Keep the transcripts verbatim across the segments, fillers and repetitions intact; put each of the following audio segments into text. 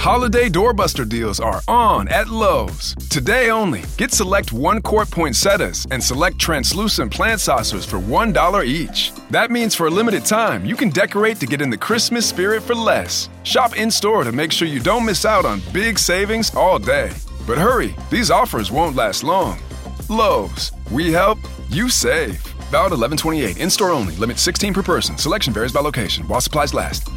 Holiday doorbuster deals are on at Lowe's. Today only, get select one-quart poinsettias and select translucent plant saucers for one dollar each. That means for a limited time, you can decorate to get in the Christmas spirit for less. Shop in-store to make sure you don't miss out on big savings all day. But hurry, these offers won't last long. Lowe's, we help, you save. Valid eleven twenty-eight, in-store only, limit sixteen per person. Selection varies by location, while supplies last.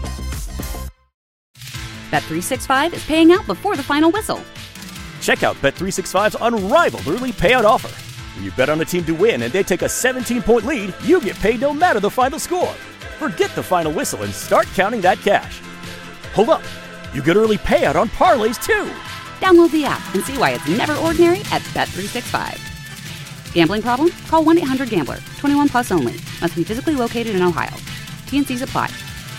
Bet three sixty-five is paying out before the final whistle. Check out Bet three sixty-five's unrivaled early payout offer. When you bet on a team to win and they take a seventeen-point lead, you get paid no matter the final score. Forget the final whistle and start counting that cash. Hold up, you get early payout on parlays too. Download the app and see why it's never ordinary at Bet three sixty-five. Gambling problem? Call one eight hundred gambler. twenty-one plus only. Must be physically located in Ohio. T and Cs apply.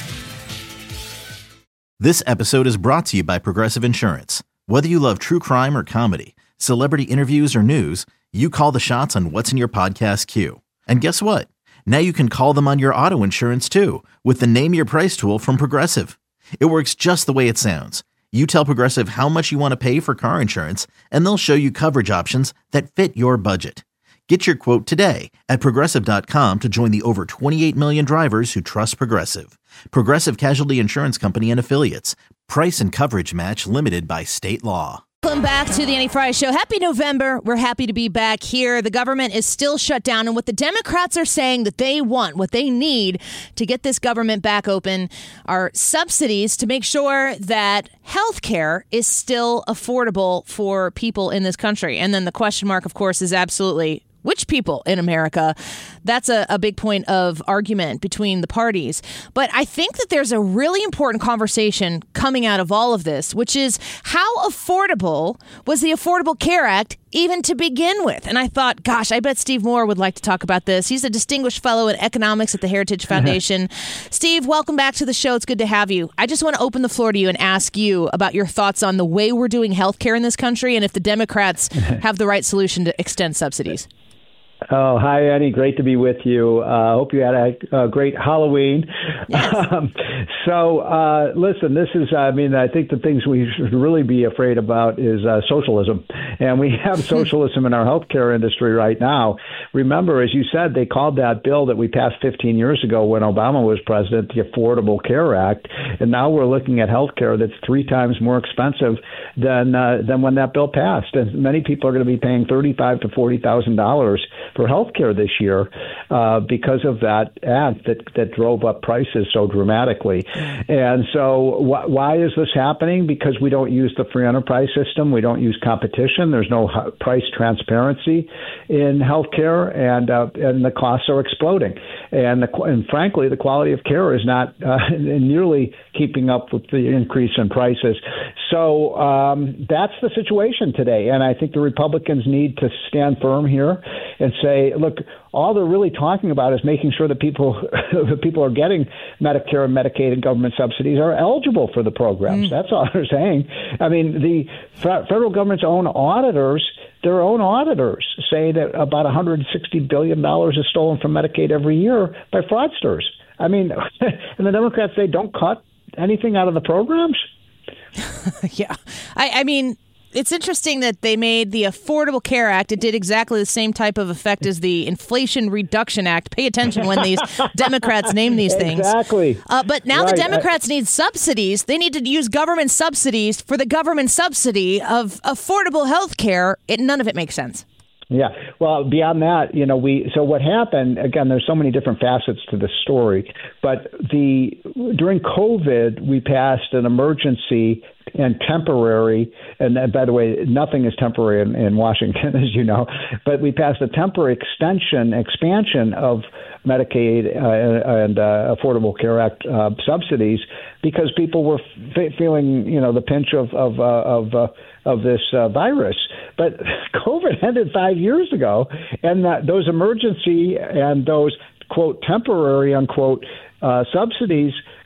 This episode is brought to you by Progressive Insurance. Whether you love true crime or comedy, celebrity interviews or news, you call the shots on what's in your podcast queue. And guess what? Now you can call them on your auto insurance too with the Name Your Price tool from Progressive. It works just the way it sounds. You tell Progressive how much you want to pay for car insurance, and they'll show you coverage options that fit your budget. Get your quote today at Progressive dot com to join the over twenty-eight million drivers who trust Progressive. Progressive Casualty Insurance Company and Affiliates. Price and coverage match limited by state law. Welcome back to the Annie Frey Show. Happy November. We're happy to be back here. The government is still shut down, and what the Democrats are saying that they want, what they need to get this government back open are subsidies to make sure that health care is still affordable for people in this country. And then the question mark, of course, is absolutely which people in America? That's a, a big point of argument between the parties. But I think that there's a really important conversation coming out of all of this, which is how affordable was the Affordable Care Act even to begin with? And I thought, gosh, I bet Steve Moore would like to talk about this. He's a distinguished fellow in economics at the Heritage Foundation. Steve, welcome back to the show. It's good to have you. I just want to open the floor to you and ask you about your thoughts on the way we're doing healthcare in this country and if the Democrats have the right solution to extend subsidies. Oh, hi, Annie. Great to be with you. I uh, hope you had a, a great Halloween. Yes. Um, so, uh, listen, this is, I mean, I think the things we should really be afraid about is uh, socialism. And we have socialism in our healthcare industry right now. Remember, as you said, they called that bill that we passed fifteen years ago when Obama was president, the Affordable Care Act. And now we're looking at healthcare that's three times more expensive than uh, than when that bill passed. And many people are going to be paying thirty-five thousand to forty thousand dollars for healthcare this year uh, because of that act that, that drove up prices so dramatically. And so wh- why is this happening? Because we don't use the free enterprise system. We don't use competition. There's no h- price transparency in healthcare, and uh, and the costs are exploding. And, the, and frankly, the quality of care is not uh, nearly keeping up with the increase in prices. So um, that's the situation today. And I think the Republicans need to stand firm here and say, look, all they're really talking about is making sure that people that people are getting Medicare and Medicaid and government subsidies are eligible for the programs. Mm. That's all they're saying. I mean, the f- federal government's own auditors, their own auditors, say that about one hundred sixty billion dollars is stolen from Medicaid every year by fraudsters. I mean, and the Democrats say don't cut anything out of the programs. yeah. I, I mean, it's interesting that they made the Affordable Care Act. It did exactly the same type of effect as the Inflation Reduction Act. Pay attention when these Democrats name these things. Exactly. Uh, but now right. the Democrats need subsidies. They need to use government subsidies for the government subsidy of affordable health care. It, none of it makes sense. Yeah. Well, beyond that, you know, we so what happened, again, there's so many different facets to this story, but the during COVID, we passed an emergency and temporary, and by the way, nothing is temporary in, in Washington, as you know, but we passed a temporary extension, expansion of Medicaid uh, and uh, Affordable Care Act uh, subsidies because people were f- feeling, you know, the pinch of of uh, of, uh, of this uh, virus. But COVID ended five years ago, and that, those emergency and those, quote, temporary, unquote, uh, subsidies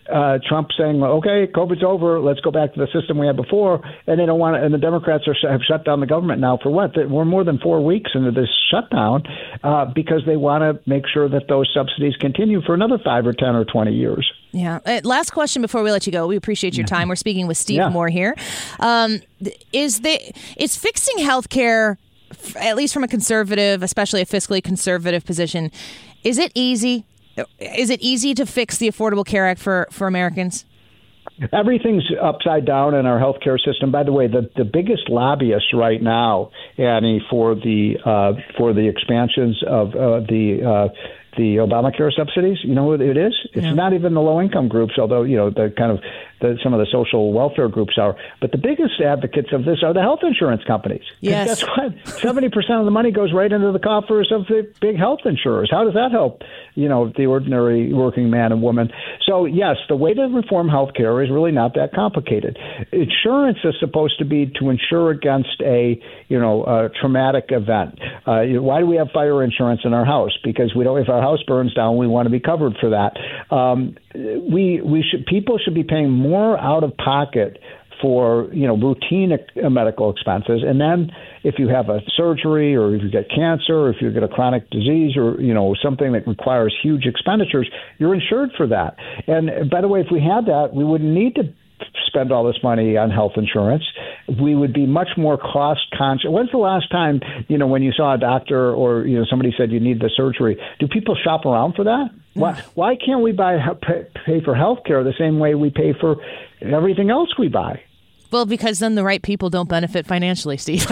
uh, Trump saying, okay, COVID's over, let's go back to the system we had before, and they don't want to, and the Democrats are, have shut down the government now for what? We're more than four weeks into this shutdown uh, because they want to make sure that those subsidies continue for another five or ten or twenty years. Yeah. Uh, last question before we let you go. We appreciate your time. We're speaking with Steve yeah. Moore here. Um, is the is fixing healthcare, at least from a conservative, especially a fiscally conservative position, is it easy? Is it easy to fix the Affordable Care Act for, for Americans? Everything's upside down in our healthcare system. By the way, the, the biggest lobbyists right now, Annie, for the uh, for the expansions of uh, the uh, the Obamacare subsidies, you know what it is? It's yeah. not even the low income groups, although you know the kind of the, some of the social welfare groups are. But the biggest advocates of this are the health insurance companies. Yes, guess what? Seventy percent of the money goes right into the coffers of the big health insurers. How does that help? You know, the ordinary working man and woman. So yes, the way to reform healthcare is really not that complicated. Insurance is supposed to be to insure against a you know a traumatic event. Uh, you know, why do we have fire insurance in our house? Because we don't. If our house burns down, we want to be covered for that. Um, we we should people should be paying more out of pocket for you know routine medical expenses, and then if you have a surgery or if you get cancer or if you get a chronic disease or you know something that requires huge expenditures, you're insured for that. And by the way, if we had that, we wouldn't need to spend all this money on health insurance. We would be much more cost conscious. When's the last time, you know, when you saw a doctor or, you know, somebody said you need the surgery, do people shop around for that? Why, why can't we buy pay for health care the same way we pay for everything else we buy? Well, because then the right people don't benefit financially, Steve.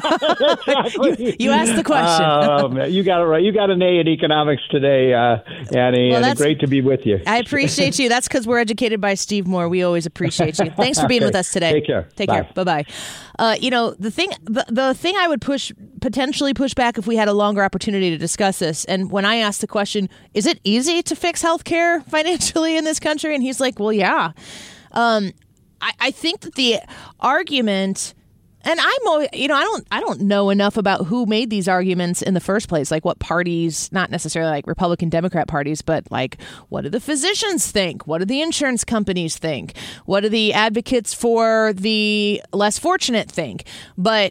you, you asked the question. Oh, man. You got it right. You got an A in economics today, uh, Annie, well, and it's great to be with you. I appreciate you. That's because we're educated by Steve Moore. We always appreciate you. Thanks for being okay. with us today. Take care. Take Bye. care. Bye-bye. Uh, you know, the thing, the, the thing I would push, potentially push back if we had a longer opportunity to discuss this, and when I asked the question, is it easy to fix healthcare financially in this country? And he's like, well, yeah. Um, I, I think that the argument, and I'm, you know, I don't, I don't know enough about who made these arguments in the first place, like what parties, not necessarily like Republican, Democrat parties, but like, what do the physicians think? What do the insurance companies think? What do the advocates for the less fortunate think? But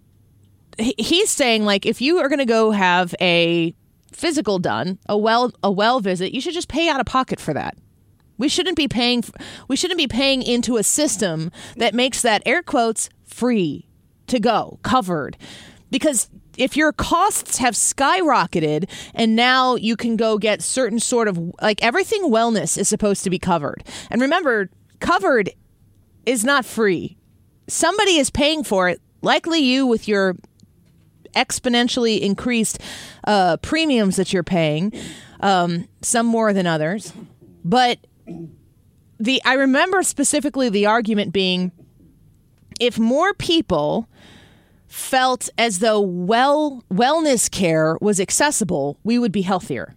he's saying, like, if you are going to go have a physical done, a well, a well visit, you should just pay out of pocket for that. We shouldn't be paying. We shouldn't be paying into a system that makes that, air quotes, free to go, covered. Because if your costs have skyrocketed and now you can go get certain sort of, like, everything wellness is supposed to be covered. And remember, covered is not free. Somebody is paying for it, likely you with your exponentially increased uh, premiums that you're paying, um, some more than others. But the I remember specifically the argument being, if more people felt as though well wellness care was accessible, we would be healthier.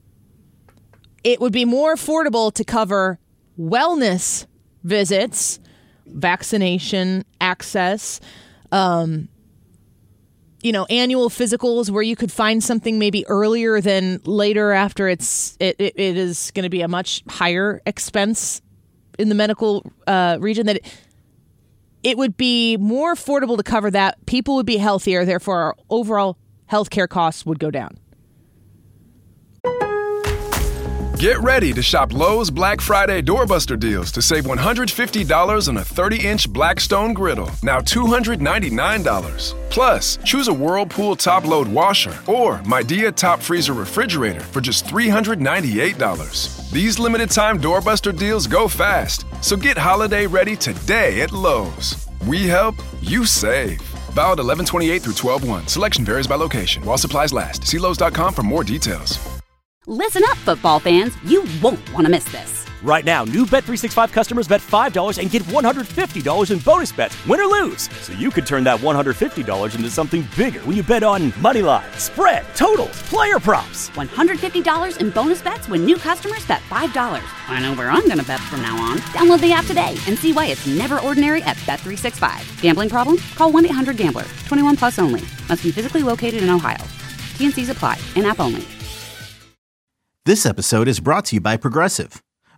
It would be more affordable to cover wellness visits, vaccination access, um, you know, annual physicals where you could find something maybe earlier than later after it's it, it, it is going to be a much higher expense in the medical uh, region, that it, it would be more affordable to cover that. People would be healthier. Therefore, our overall healthcare costs would go down. Get ready to shop Lowe's Black Friday doorbuster deals to save one hundred fifty dollars on a thirty inch Blackstone griddle, now two hundred ninety-nine dollars. Plus, choose a Whirlpool top-load washer or Midea top freezer refrigerator for just three hundred ninety-eight dollars. These limited-time doorbuster deals go fast, so get holiday ready today at Lowe's. We help, you save. Valid eleven twenty-eight through twelve one. Selection varies by location. While supplies last. See Lowe's dot com for more details. Listen up, football fans. You won't want to miss this. Right now, new Bet three sixty-five customers bet five dollars and get one hundred fifty dollars in bonus bets, win or lose. So you could turn that one hundred fifty dollars into something bigger when you bet on money line, spread, totals, player props. one hundred fifty dollars in bonus bets when new customers bet five dollars. I know where I'm going to bet from now on. Download the app today and see why it's never ordinary at Bet three sixty-five. Gambling problem? Call one eight hundred gambler. twenty-one plus only. Must be physically located in Ohio. T N Cs apply. In-app only. This episode is brought to you by Progressive.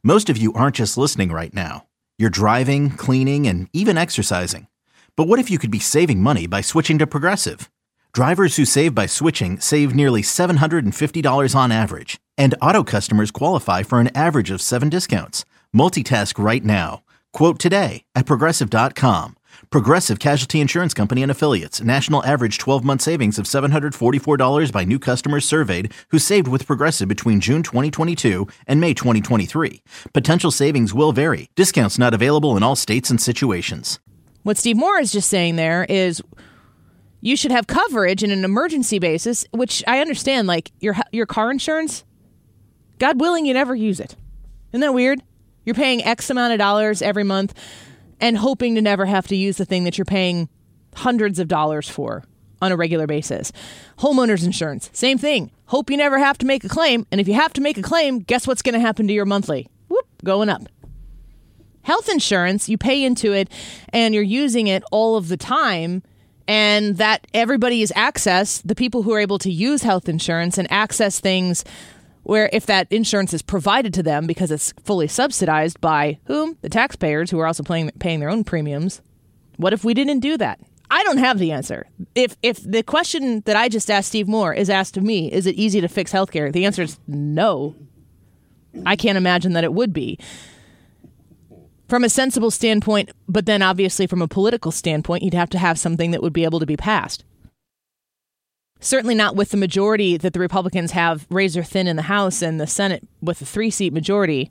Most of you aren't just listening right now. You're driving, cleaning, and even exercising. But what if you could be saving money by switching to Progressive? Drivers who save by switching save nearly seven hundred fifty dollars on average. And auto customers qualify for an average of seven discounts. Multitask right now. Quote today at Progressive dot com. Progressive Casualty Insurance Company and Affiliates. National average twelve-month savings of seven hundred forty-four dollars by new customers surveyed who saved with Progressive between June twenty twenty-two and May twenty twenty-three. Potential savings will vary. Discounts not available in all states and situations. What Steve Moore is just saying there is you should have coverage in an emergency basis, which I understand, like your your car insurance. God willing, you never use it. Isn't that weird? You're paying X amount of dollars every month and hoping to never have to use the thing that you're paying hundreds of dollars for on a regular basis. Homeowners insurance, same thing. Hope you never have to make a claim. And if you have to make a claim, guess what's going to happen to your monthly? Whoop, going up. Health insurance, you pay into it and you're using it all of the time. And that everybody is access, the people who are able to use health insurance and access things where if that insurance is provided to them because it's fully subsidized by whom? The taxpayers, who are also paying, paying their own premiums. What if we didn't do that? I don't have the answer. If if the question that I just asked Steve Moore is asked of me, is it easy to fix healthcare? The answer is no. I can't imagine that it would be. From a sensible standpoint, but then obviously from a political standpoint, you'd have to have something that would be able to be passed. Certainly not with the majority that the Republicans have razor thin in the House and the Senate with a three-seat majority.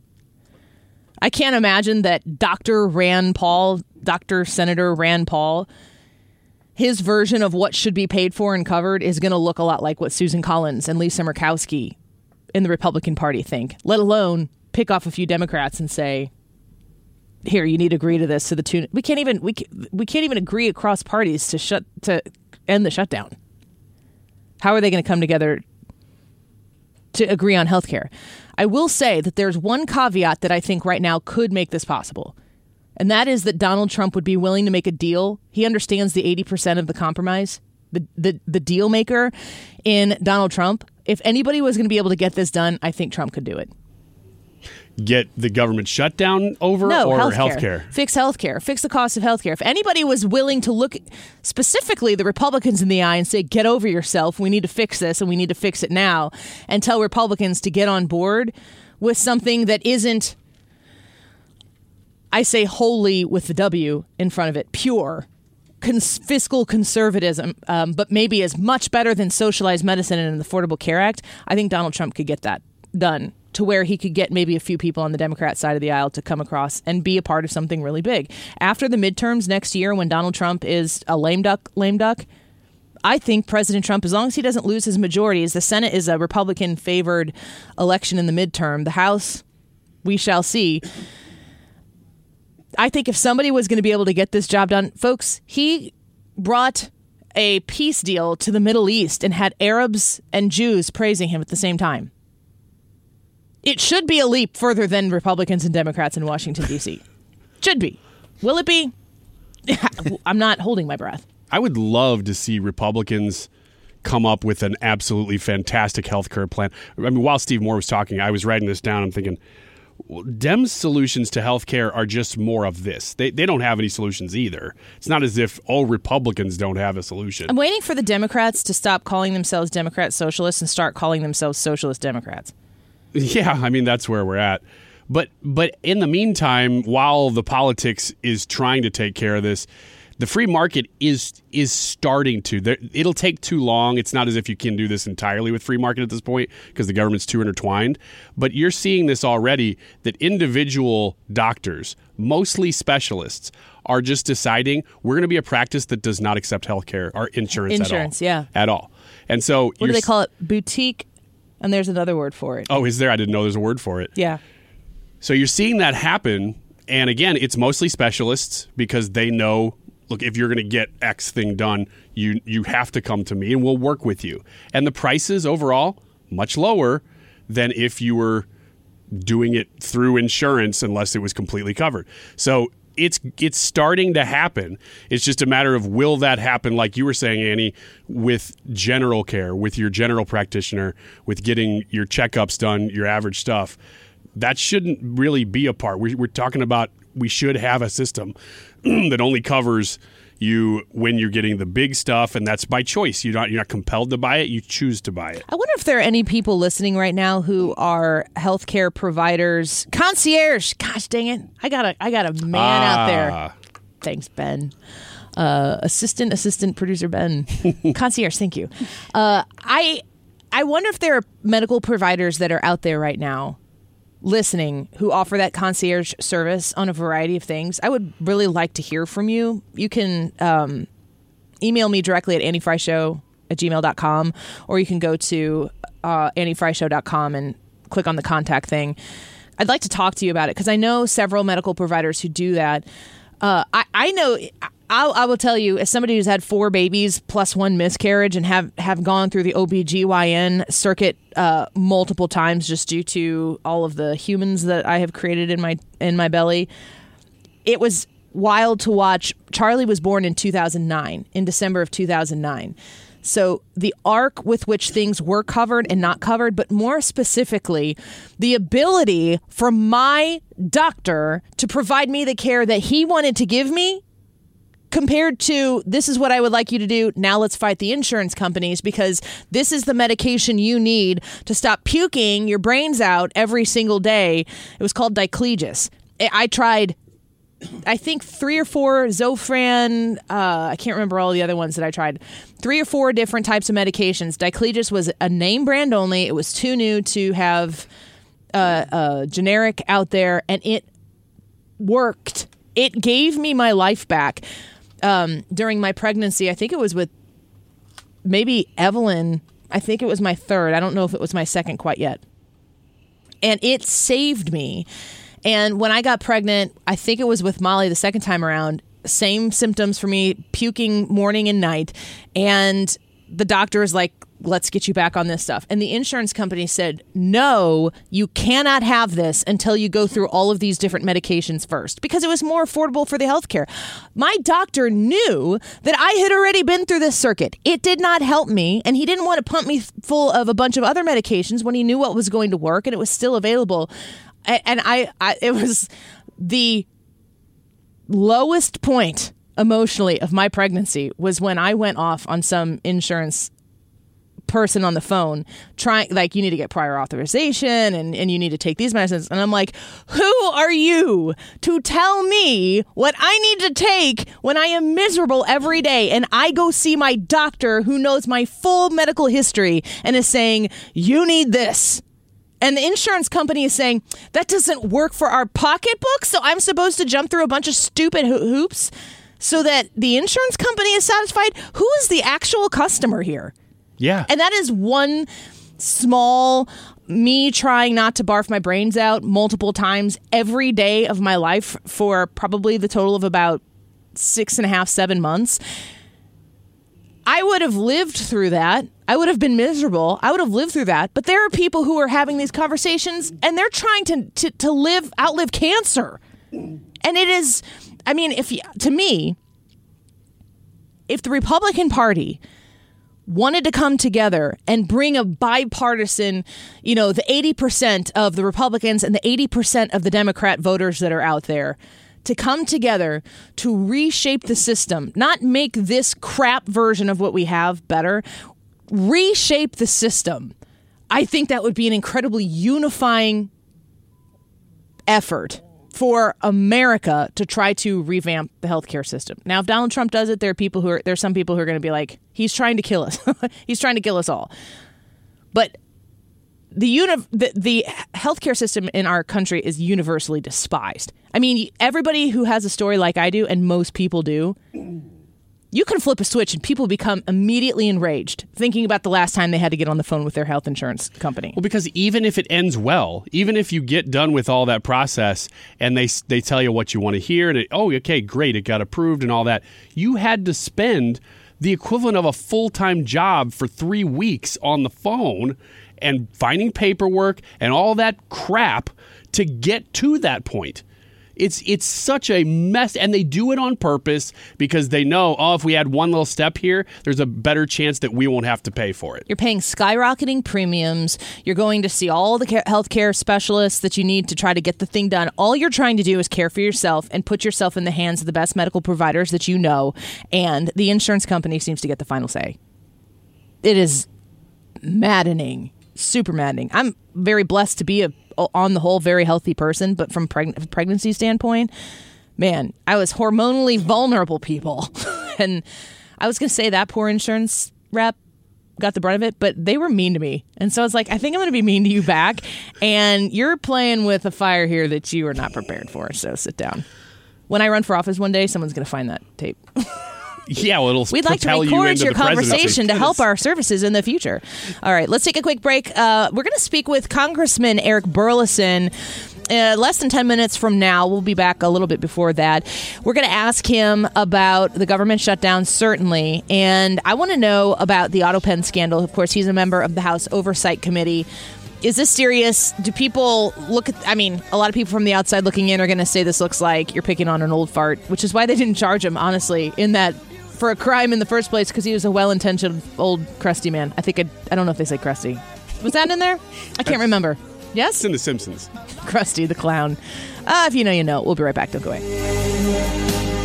I can't imagine that Doctor Rand Paul, Doctor Senator Rand Paul, his version of what should be paid for and covered is going to look a lot like what Susan Collins and Lisa Murkowski in the Republican Party think, let alone pick off a few Democrats and say, here, you need to agree to this to the tune. We can't even we we can't even agree across parties to shut to end the shutdown. How are they going to come together to agree on health care? I will say that there's one caveat that I think right now could make this possible. And that is that Donald Trump would be willing to make a deal. He understands the eighty percent of the compromise, the, the, the deal maker in Donald Trump. If anybody was going to be able to get this done, I think Trump could do it. Get the government shutdown over no, or healthcare. healthcare? Fix healthcare. Fix the cost of healthcare. If anybody was willing to look specifically the Republicans in the eye and say, get over yourself, we need to fix this and we need to fix it now, and tell Republicans to get on board with something that isn't, I say wholly with the W in front of it, pure cons- fiscal conservatism, um, but maybe is much better than socialized medicine and an Affordable Care Act, I think Donald Trump could get that done, to where he could get maybe a few people on the Democrat side of the aisle to come across and be a part of something really big. After the midterms next year, when Donald Trump is a lame duck, lame duck, I think President Trump, as long as he doesn't lose his majorities, the Senate is a Republican-favored election in the midterm. The House, we shall see. I think if somebody was going to be able to get this job done, folks, he brought a peace deal to the Middle East and had Arabs and Jews praising him at the same time. It should be a leap further than Republicans and Democrats in Washington, D C Should be. Will it be? I'm not holding my breath. I would love to see Republicans come up with an absolutely fantastic health care plan. I mean, while Steve Moore was talking, I was writing this down. I'm thinking, well, Dems' solutions to health care are just more of this. They they don't have any solutions either. It's not as if all Republicans don't have a solution. I'm waiting for the Democrats to stop calling themselves Democrat Socialists and start calling themselves Socialist Democrats. Yeah, I mean, that's where we're at. But but in the meantime, while the politics is trying to take care of this, the free market is is starting to. There, it'll take too long. It's not as if you can do this entirely with free market at this point because the government's too intertwined. But you're seeing this already, that individual doctors, mostly specialists, are just deciding we're going to be a practice that does not accept health care or insurance, insurance at all. yeah. At all. And so what do they call it? Boutique? And there's another word for it. Oh, is there? I didn't know there's a word for it. Yeah. So you're seeing that happen. And again, it's mostly specialists because they know, look, if you're going to get X thing done, you you have to come to me and we'll work with you. And the prices overall, much lower than if you were doing it through insurance unless it was completely covered. So it's it's starting to happen. It's just a matter of, will that happen, like you were saying, Annie, with general care, with your general practitioner, with getting your checkups done, your average stuff. that shouldn't really be a part. We're, we're talking about we should have a system that only covers you when you're getting the big stuff, and that's by choice. You're not you're not compelled to buy it. You choose to buy it. I wonder if there are any people listening right now who are healthcare providers, concierge. Gosh dang it! I got a I got a man ah. out there. Thanks, Ben. Uh, assistant, assistant producer Ben. Concierge, thank you. Uh, I I wonder if there are medical providers that are out there right now listening who offer that concierge service on a variety of things. I would really like to hear from you. You can um, email me directly at annie fry show at gmail dot com, or you can go to uh, annie fry show dot com and click on the contact thing. I'd like to talk to you about it because I know several medical providers who do that. Uh, I, I know... I'll, I will tell you, as somebody who's had four babies plus one miscarriage and have, have gone through the O B G Y N circuit uh, multiple times just due to all of the humans that I have created in my in my belly, it was wild to watch. Charlie was born in two thousand nine, in December of two thousand nine. So the arc with which things were covered and not covered, but more specifically, the ability for my doctor to provide me the care that he wanted to give me, compared to, this is what I would like you to do, now let's fight the insurance companies because this is the medication you need to stop puking your brains out every single day. It was called Diclegis. I tried, I think, three or four Zofran, uh, I can't remember all the other ones that I tried, three or four different types of medications. Diclegis was a name brand only. It was too new to have uh, uh, generic out there, and it worked. It gave me my life back. Um, during my pregnancy, I think it was with maybe Evelyn. I think it was my third. I don't know if it was my second quite yet. And it saved me. And when I got pregnant, I think it was with Molly the second time around, same symptoms for me, puking morning and night. And the doctor is like, let's get you back on this stuff. And the insurance company said, no, you cannot have this until you go through all of these different medications first, because it was more affordable for the healthcare. My doctor knew that I had already been through this circuit. It did not help me, and he didn't want to pump me full of a bunch of other medications when he knew what was going to work and it was still available. And I, I it was the lowest point emotionally of my pregnancy was when I went off on some insurance person on the phone trying, like, you need to get prior authorization and, and you need to take these medicines. And I'm like, who are you to tell me what I need to take when I am miserable every day? And I go see my doctor who knows my full medical history and is saying, you need this. And the insurance company is saying, that doesn't work for our pocketbook, so I'm supposed to jump through a bunch of stupid ho- hoops so that the insurance company is satisfied? Who is the actual customer here? Yeah. And that is one small, me trying not to barf my brains out multiple times every day of my life for probably the total of about six and a half, seven months. I would have lived through that. I would have been miserable. I would have lived through that. But there are people who are having these conversations and they're trying to, to, to live, outlive cancer. And it is, I mean, if you, to me, if the Republican Party wanted to come together and bring a bipartisan, you know, the eighty percent of the Republicans and the eighty percent of the Democrat voters that are out there to come together to reshape the system, not make this crap version of what we have better, reshape the system, I think that would be an incredibly unifying effort for America to try to revamp the healthcare system. Now, if Donald Trump does it, there are people who are, there's some people who are going to be like, he's trying to kill us. He's trying to kill us all. But the, uni- the the healthcare system in our country is universally despised. I mean, everybody who has a story like I do, and most people do, you can flip a switch and people become immediately enraged thinking about the last time they had to get on the phone with their health insurance company. Well, because even if it ends well, even if you get done with all that process and they they tell you what you want to hear, and it, oh, okay, great, it got approved and all that, you had to spend the equivalent of a full-time job for three weeks on the phone and finding paperwork and all that crap to get to that point. It's it's such a mess, and they do it on purpose because they know, oh, if we add one little step here, there's a better chance that we won't have to pay for it. You're paying skyrocketing premiums. You're going to see all the care- healthcare specialists that you need to try to get the thing done. All you're trying to do is care for yourself and put yourself in the hands of the best medical providers that you know, and the insurance company seems to get the final say. It is maddening, super maddening. I'm very blessed to be a, on the whole, very healthy person, but from preg- pregnancy standpoint, man, I was hormonally vulnerable, people. And I was going to say that poor insurance rep got the brunt of it, but they were mean to me. And so I was like, I think I'm going to be mean to you back. And you're playing with a fire here that you are not prepared for. So sit down. When I run for office one day, someone's going to find that tape. Yeah, well, it'll We'd like to propel you record into your the presidency. conversation to help our services in the future. All right, let's take a quick break. Uh, we're going to speak with Congressman Eric Burlison. Uh, less than ten minutes from now. We'll be back a little bit before that. We're going to ask him about the government shutdown, certainly. And I want to know about the AutoPen scandal. Of course, he's a member of the House Oversight Committee. Is this serious? Do people look at, I mean, a lot of people from the outside looking in are going to say this looks like you're picking on an old fart, which is why they didn't charge him, honestly, in that for a crime in the first place, because he was a well-intentioned old crusty man. I think, it, I don't know if they say crusty. Was that in there? I can't remember. Yes? It's in The Simpsons. Krusty the Clown. Uh, if you know, you know. We'll be right back. Don't go away.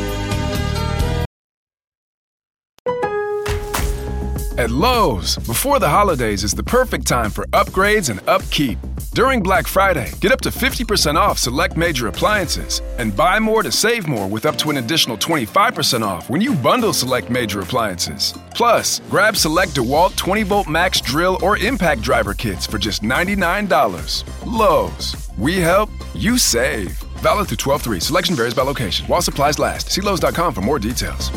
At Lowe's, before the holidays is the perfect time for upgrades and upkeep. During Black Friday, get up to fifty percent off select major appliances and buy more to save more with up to an additional twenty-five percent off when you bundle select major appliances. Plus, grab select DeWalt twenty volt max drill or impact driver kits for just ninety-nine dollars. Lowe's, we help, you save. Valid through twelve three. Selection varies by location. While supplies last. See Lowe's dot com for more details.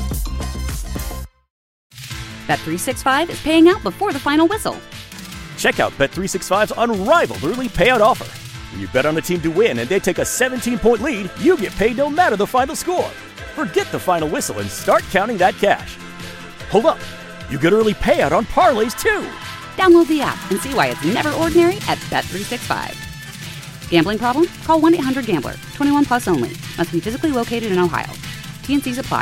Bet three sixty-five is paying out before the final whistle. Check out Bet three sixty-five's unrivaled early payout offer. When you bet on a team to win and they take a seventeen-point lead, you get paid no matter the final score. Forget the final whistle and start counting that cash. Hold up. You get early payout on parlays, too. Download the app and see why it's never ordinary at Bet three sixty-five. Gambling problem? Call one eight hundred gambler. twenty-one plus only. Must be physically located in Ohio. T and C's apply.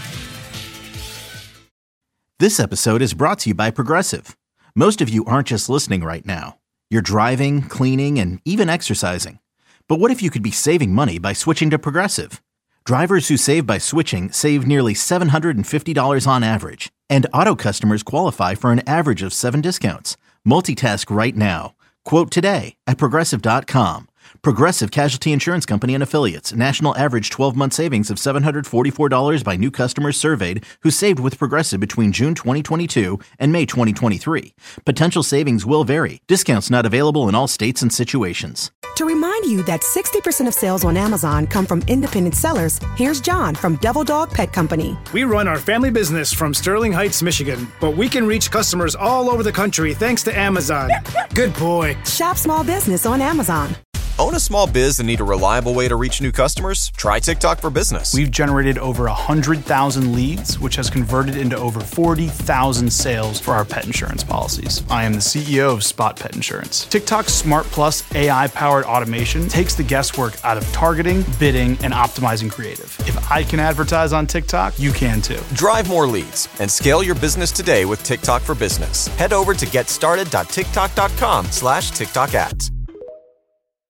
This episode is brought to you by Progressive. Most of you aren't just listening right now. You're driving, cleaning, and even exercising. But what if you could be saving money by switching to Progressive? Drivers who save by switching save nearly seven hundred fifty dollars on average. And auto customers qualify for an average of seven discounts. Multitask right now. Quote today at Progressive dot com. Progressive Casualty Insurance Company and Affiliates. National average twelve-month savings of seven hundred forty-four dollars by new customers surveyed who saved with Progressive between June twenty twenty-two and May twenty twenty-three. Potential savings will vary. Discounts not available in all states and situations. To remind you that sixty percent of sales on Amazon come from independent sellers, here's John from Devil Dog Pet Company. We run our family business from Sterling Heights, Michigan, but we can reach customers all over the country thanks to Amazon. Good boy. Shop small business on Amazon. Own a small biz and need a reliable way to reach new customers? Try TikTok for Business. We've generated over one hundred thousand leads, which has converted into over forty thousand sales for our pet insurance policies. I am the C E O of Spot Pet Insurance. TikTok's Smart Plus A I-powered automation takes the guesswork out of targeting, bidding, and optimizing creative. If I can advertise on TikTok, you can too. Drive more leads and scale your business today with TikTok for Business. Head over to getstarted dot tiktok dot com slash TikTok ads.